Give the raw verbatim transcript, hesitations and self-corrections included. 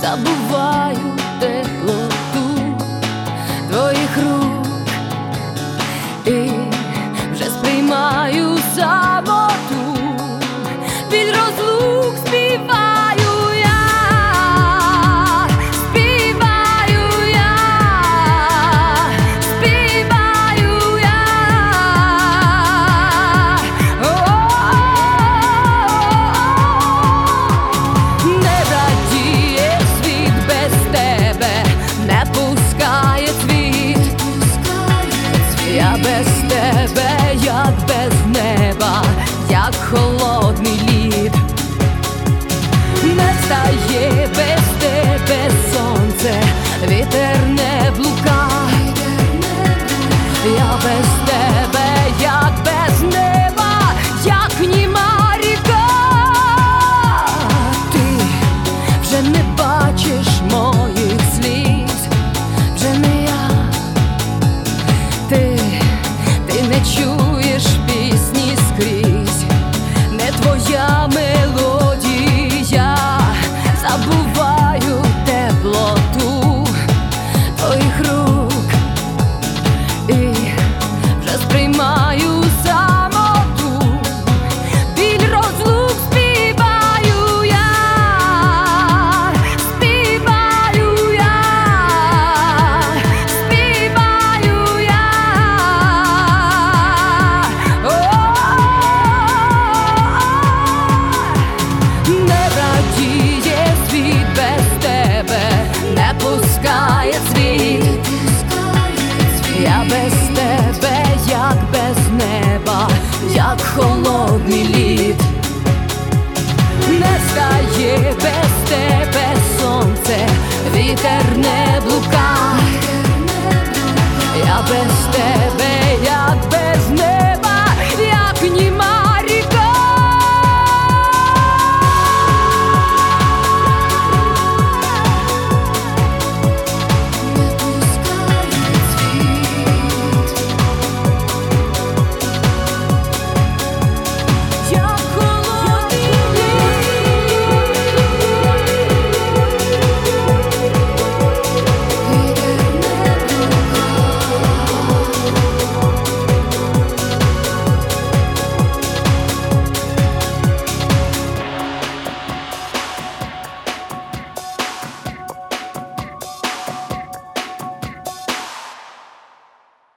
забуваю теплоту твоїх рук і вже сприймаю самоту, біль розлук співаю я, співаю я, співаю я. Не радіє світ без тебе, не пускає цвіт. Я без тебе, як без неба, як холодний лід. Не встає без тебе сонце, вітер не блукає. Я без тебе, як без неба, як німа ріка. Ти вже не бачиш моїх сліз, вже не я. Ти, ти не чуєш пісні скрізь, не твоя мелодія. Забуваю теплоту твоїх рук і вже сприймаю самоту, біль розлук співаю я, співаю я, співаю я. Не радіє світ без тебе, не пускає цвіт. Я без тебе, як без неба, як холодний лід. Не встає без тебе сонце, вітер не